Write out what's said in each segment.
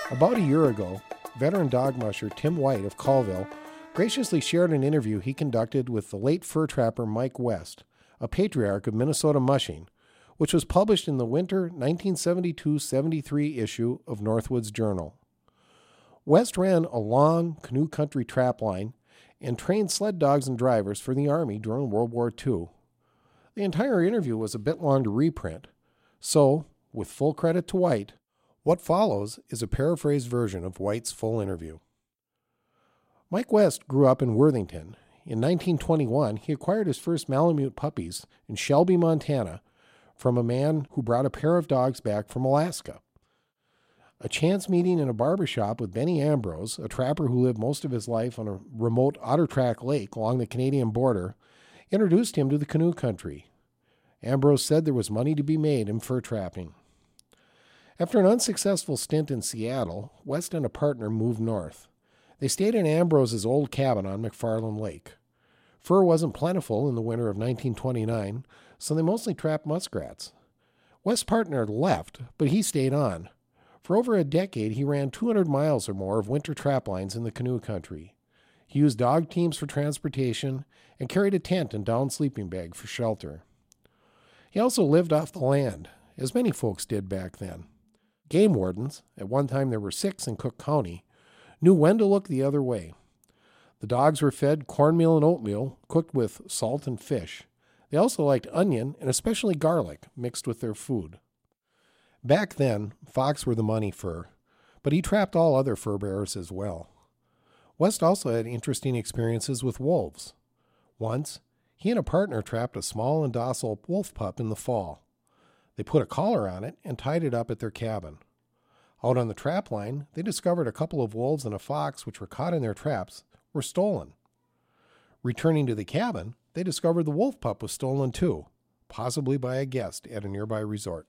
About a year ago, veteran dog musher Tim White of Colville graciously shared an interview he conducted with the late fur trapper Mike West, a patriarch of Minnesota mushing, which was published in the winter 1972-73 issue of Northwoods Journal. West ran a long canoe country trap line and trained sled dogs and drivers for the Army during World War II. The entire interview was a bit long to reprint, so, with full credit to White, what follows is a paraphrased version of White's full interview. Mike West grew up in Worthington. In 1921, he acquired his first Malamute puppies in Shelby, Montana, from a man who brought a pair of dogs back from Alaska. A chance meeting in a barber shop with Benny Ambrose, a trapper who lived most of his life on a remote Ottertrack lake along the Canadian border, introduced him to the canoe country. Ambrose said there was money to be made in fur trapping. After an unsuccessful stint in Seattle, West and a partner moved north. They stayed in Ambrose's old cabin on McFarland Lake. Fur wasn't plentiful in the winter of 1929, so they mostly trapped muskrats. West's partner left, but he stayed on. For over a decade, he ran 200 miles or more of winter trap lines in the canoe country. He used dog teams for transportation and carried a tent and down sleeping bag for shelter. He also lived off the land, as many folks did back then. Game wardens, at one time there were 6 in Cook County, knew when to look the other way. The dogs were fed cornmeal and oatmeal, cooked with salt and fish. They also liked onion and especially garlic mixed with their food. Back then, fox were the money fur, but he trapped all other fur bearers as well. West also had interesting experiences with wolves. Once, he and a partner trapped a small and docile wolf pup in the fall. They put a collar on it and tied it up at their cabin. Out on the trap line, they discovered a couple of wolves and a fox which were caught in their traps were stolen. Returning to the cabin, they discovered the wolf pup was stolen too, possibly by a guest at a nearby resort.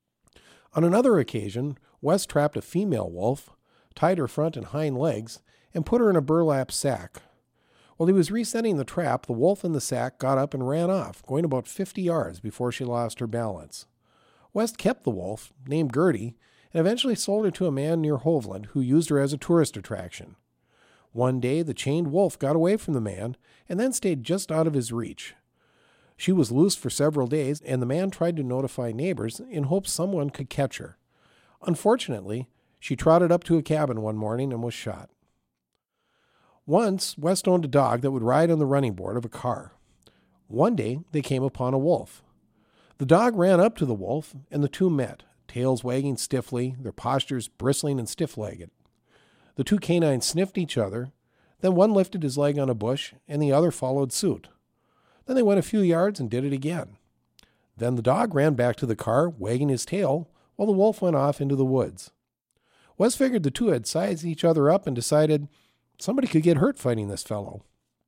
On another occasion, West trapped a female wolf, tied her front and hind legs, and put her in a burlap sack. While he was resetting the trap, the wolf in the sack got up and ran off, going about 50 yards before she lost her balance. West kept the wolf, named Gertie, and eventually sold her to a man near Hovland who used her as a tourist attraction. One day, the chained wolf got away from the man and then stayed just out of his reach. She was loose for several days, and the man tried to notify neighbors in hopes someone could catch her. Unfortunately, she trotted up to a cabin one morning and was shot. Once, West owned a dog that would ride on the running board of a car. One day, they came upon a wolf. The dog ran up to the wolf, and the two met, tails wagging stiffly, their postures bristling and stiff-legged. The two canines sniffed each other, then one lifted his leg on a bush, and the other followed suit. Then they went a few yards and did it again. Then the dog ran back to the car, wagging his tail, while the wolf went off into the woods. West figured the two had sized each other up and decided somebody could get hurt fighting this fellow.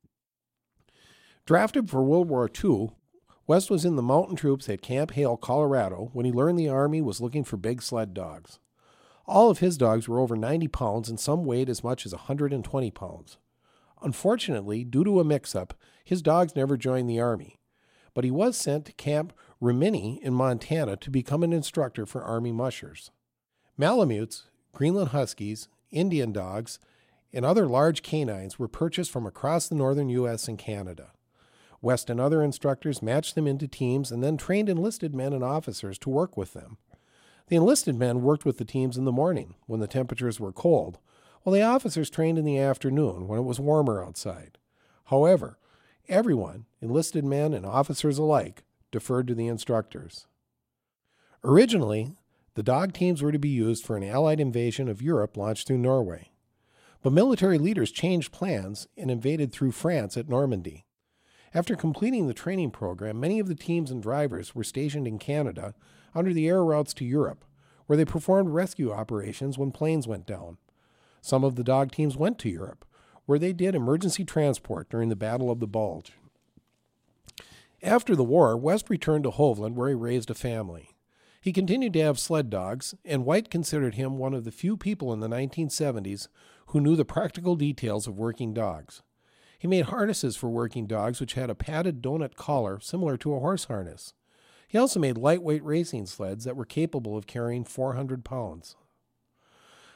Drafted for World War II, West was in the mountain troops at Camp Hale, Colorado, when he learned the Army was looking for big sled dogs. All of his dogs were over 90 pounds and some weighed as much as 120 pounds. Unfortunately, due to a mix-up, his dogs never joined the Army, but he was sent to Camp Rimini in Montana to become an instructor for Army mushers. Malamutes, Greenland Huskies, Indian dogs, and other large canines were purchased from across the northern U.S. and Canada. West and other instructors matched them into teams and then trained enlisted men and officers to work with them. The enlisted men worked with the teams in the morning, when the temperatures were cold, while the officers trained in the afternoon, when it was warmer outside. However, everyone, enlisted men and officers alike, deferred to the instructors. Originally, the dog teams were to be used for an Allied invasion of Europe launched through Norway. But military leaders changed plans and invaded through France at Normandy. After completing the training program, many of the teams and drivers were stationed in Canada under the air routes to Europe, where they performed rescue operations when planes went down. Some of the dog teams went to Europe, where they did emergency transport during the Battle of the Bulge. After the war, West returned to Hovland, where he raised a family. He continued to have sled dogs, and White considered him one of the few people in the 1970s who knew the practical details of working dogs. He made harnesses for working dogs which had a padded donut collar similar to a horse harness. He also made lightweight racing sleds that were capable of carrying 400 pounds.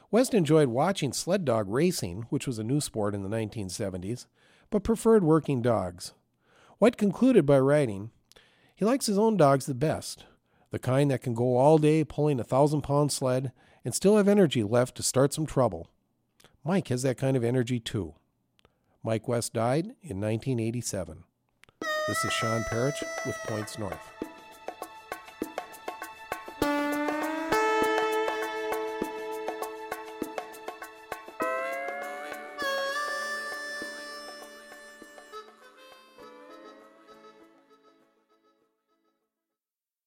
West enjoyed watching sled dog racing, which was a new sport in the 1970s, but preferred working dogs. White concluded by writing, he likes his own dogs the best, the kind that can go all day pulling a 1,000-pound sled and still have energy left to start some trouble. Mike has that kind of energy too. Mike West died in 1987. This is Sean Parrish with Points North.